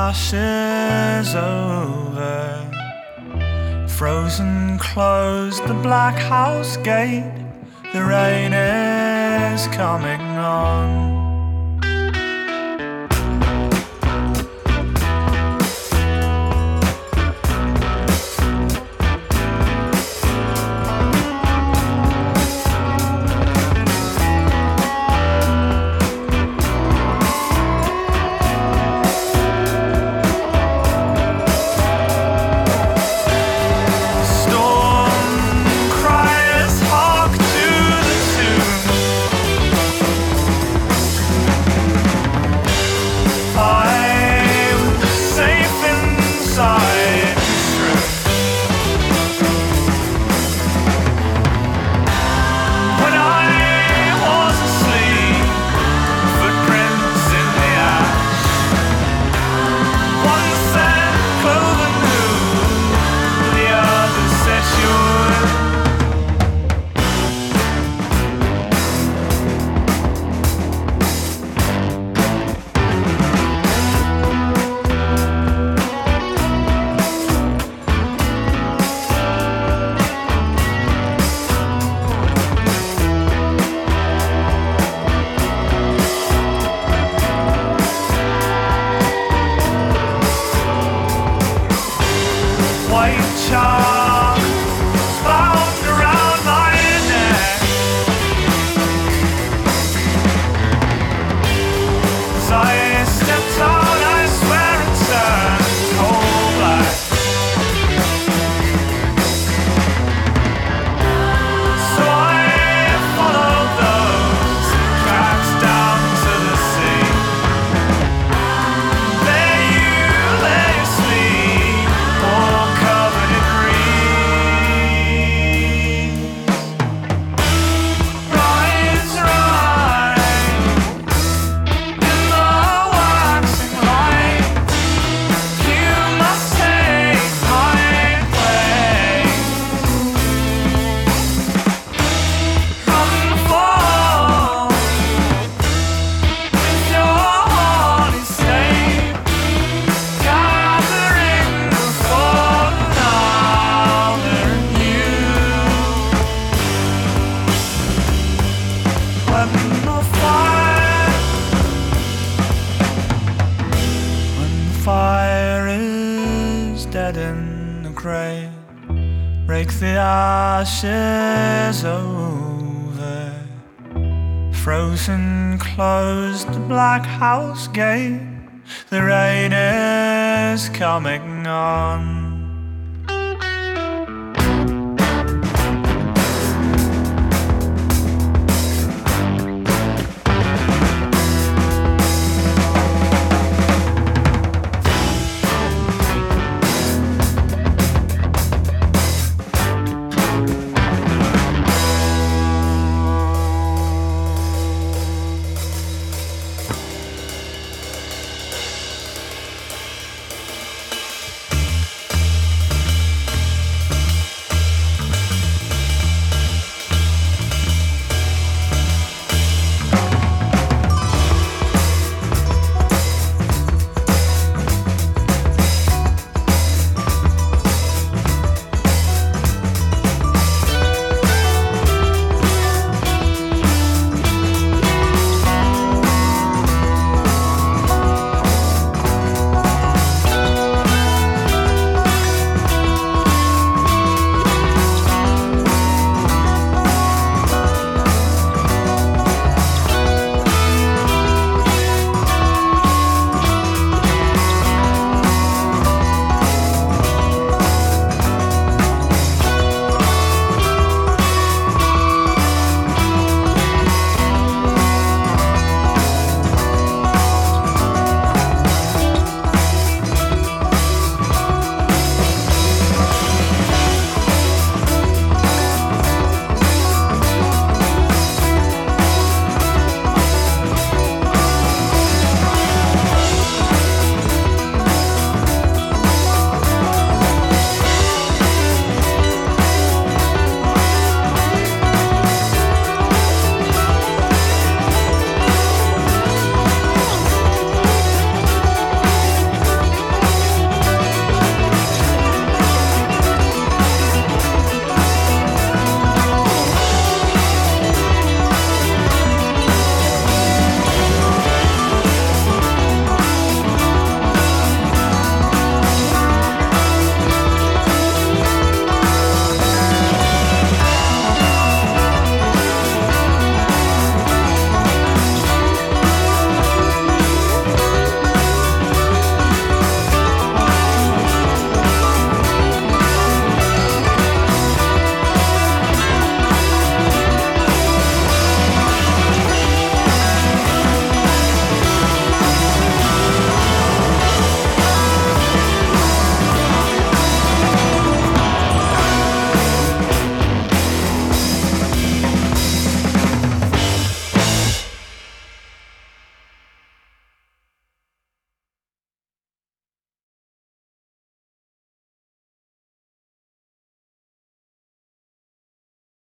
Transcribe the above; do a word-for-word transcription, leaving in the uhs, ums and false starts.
ashes over. Frozen closed the black house gate. The rain is coming on. White chalk bound around my neck. As I stepped out, I swear it turned coal black. So I followed those tracks down to the sea. There you lay asleep, all covered in grease. Rise, rise in the waxing light. You must take my place. Run, fall with your holy state, gathering the fallen hour in you. When the fire, when the fire is dead in the grave, rake the ashes over. Frozen closed the black house gate. The rain is coming on.